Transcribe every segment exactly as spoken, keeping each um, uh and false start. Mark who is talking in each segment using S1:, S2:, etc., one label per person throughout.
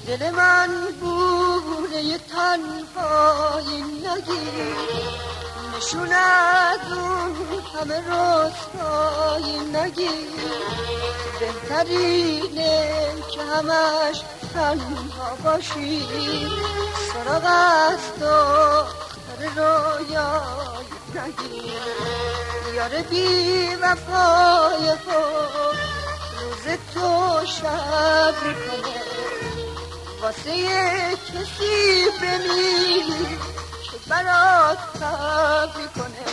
S1: دل من بوله تنهایی نگیر، نشون از اون همه رسوایی نگیر. بهترینه که همش تنها باشی، سراغ از دختر رویایی نگیر. یار بی وفای خود روز تو شب میکنه، واسه کسی بمیر که برات تب میکنه.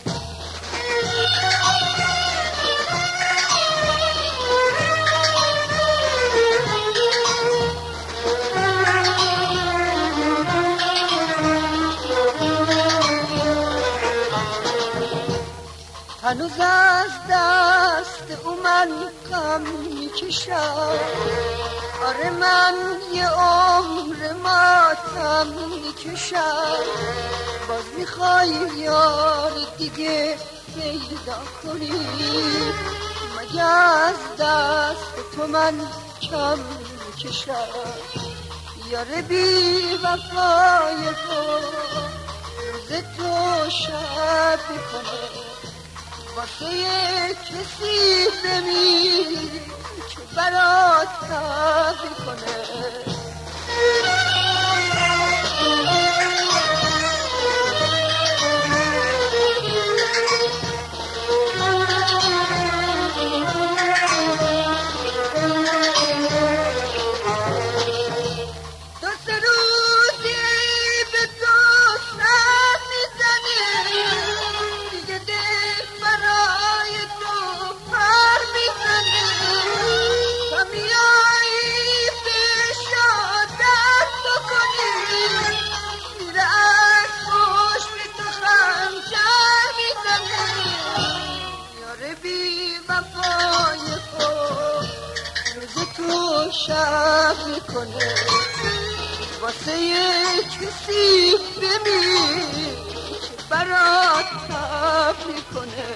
S1: هنوز از دست او من غم میکشم، آره من یه عمر ماتم میکشم. باز میخوای یار دیگه پیدا کنی، مگه از دست تو من کم میکشم. یار بی وفای تو روز تو شب میکنه، واسه کسی بمیر که برات تب میکنه. شب میکنه، واسه کسی بمیر که برات تب میکنه.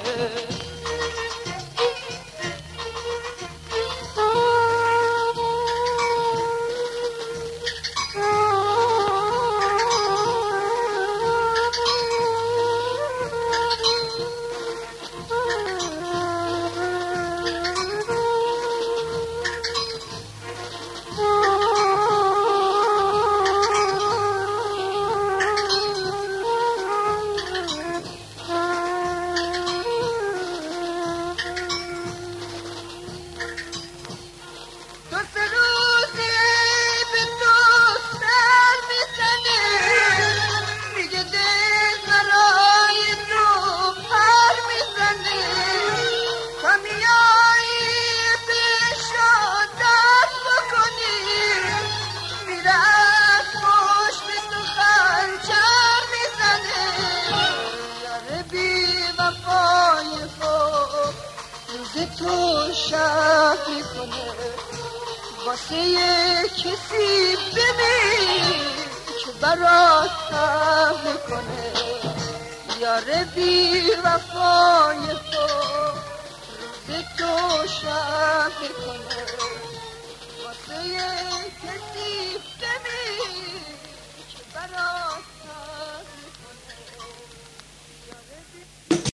S1: تو شب میکنه، واسه کسی بمیر که برات تب میکنه. یار بی وفای تو روز تو شب میکنه،